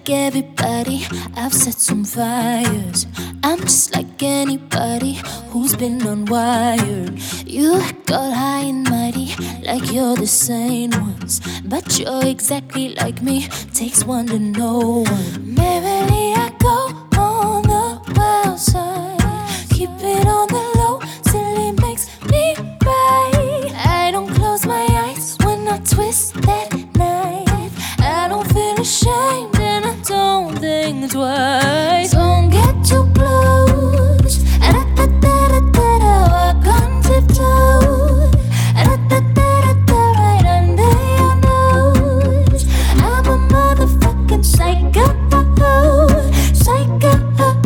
like everybody, I've set some fires. I'm just like anybody who's been unwired. You act all high and mighty, like you're the sane ones, but you're exactly like me, takes one to know one. Merrily I go on the wild side, keep it on the low till it makes me right. I don't close my eyes when I twist that knife. I don't feel ashamed and I don't think twice. Don't get too close. Da-da-da-da-da-da, walk on tiptoe. Da-da-da-da-da, right under your nose. I'm a motherfucking psycho, psycho.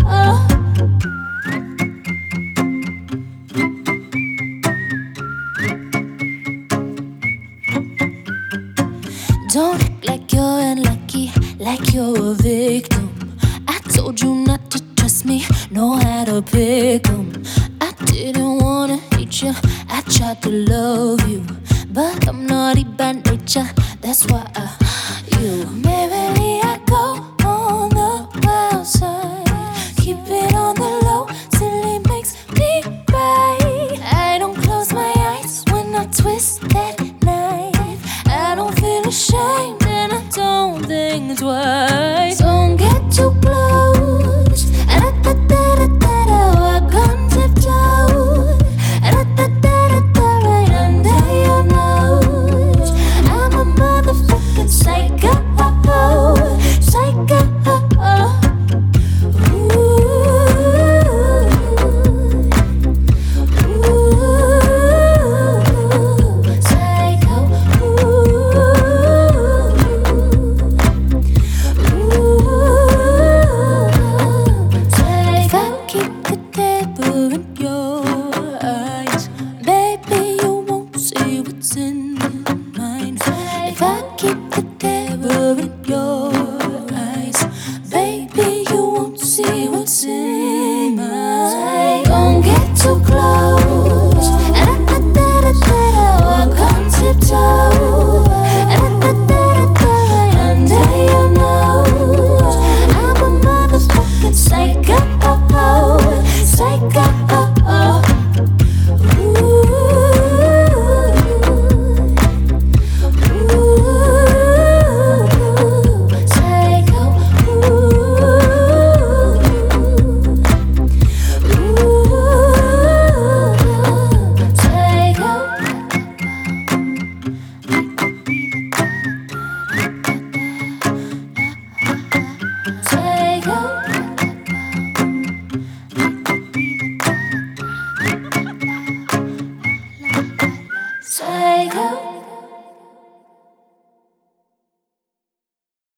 Don't act like you're unlucky, like you're a victim. I told you not to trust me, know how to pick 'em. I didn't wanna hate you, I tried to love you, but I'm naughty by nature, that's why you. Merrily I go on the wild side, keep it on the low till it makes me right. I don't close my eyes when I twist that knife. I don't feel ashamed and I don't think twice. Don't get too close. Da-da-da-da-da-da, walk on tiptoe. Da-da-da-da-da, right under your nose. I'm a motherfucking psycho, psycho. If I keep the terror in your eyes, baby, you won't see what's in mine. Don't get too close. Da-da-da-da-da-da, walk on tiptoe. Da-da-da-da-da, right under your nose. I'm a motherfucking psycho, psycho. Psycho.